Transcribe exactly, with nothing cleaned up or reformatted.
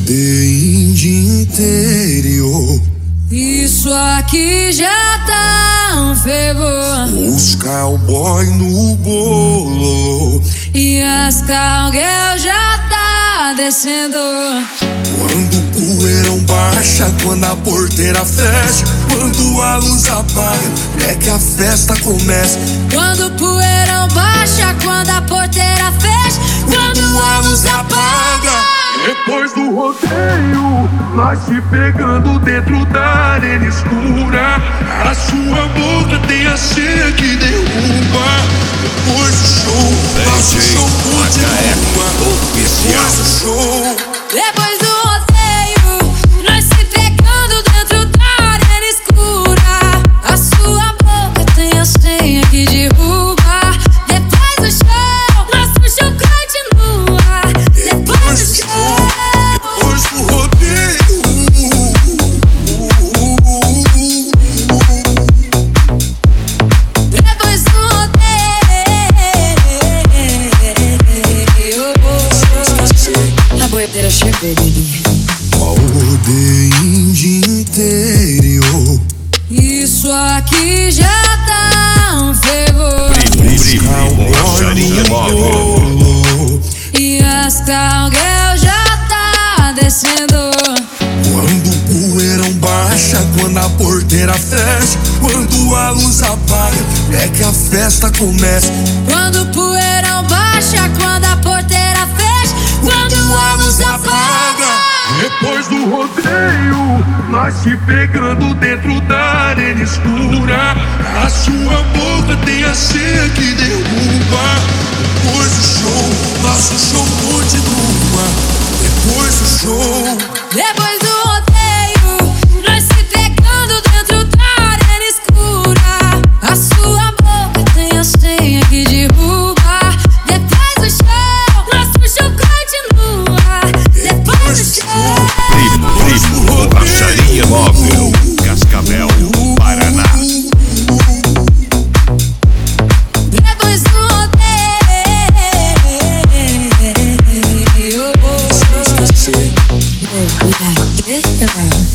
Rodeio de interior. Isso aqui já tá um fervor. Os cowboy no bolo E as cowgirl já tá descendo. Quando o poeirão baixa, quando a porteira fecha, quando a luz apaga, é que a festa começa. Quando o poeirão baixa, quando a porteira fecha, quando a luz apaga. Depois do rodeio, nós se pegando dentro da arena escura. A sua boca tem a senha que derruba. Depois do show, nosso show continua. Depois do show, Depois do rodeio, nós se pegando dentro da arena escura. A sua boca tem a senha que derruba. Depois do show, nosso show continua. Depois do show, depois do rodeio. depois do rodeio, a boiadeira chegou, baby. Rodeio de interior. Isso aqui já tá um fervor. Borracharia móvel. Bolo. E as cowgirl já tá descendo. Quando o poeirão baixa, quando a porteira fecha, quando a luz apaga, é que a festa começa. Quando o poeirão baixa, quando a porteira fecha, quando a luz apaga. Depois do rodeio, nós se pegando dentro da arena escura. A sua boca tem a senha que derruba. Depois do show, nosso show continua. Depois do show, Depois do rodeio, nós se pegando dentro da arena escura. A sua boca tem a senha que derruba. Depois do show, nosso show continua. Depois do show, Primo, Borracharia móvel. Cascavel, Paraná. depois do rodeio.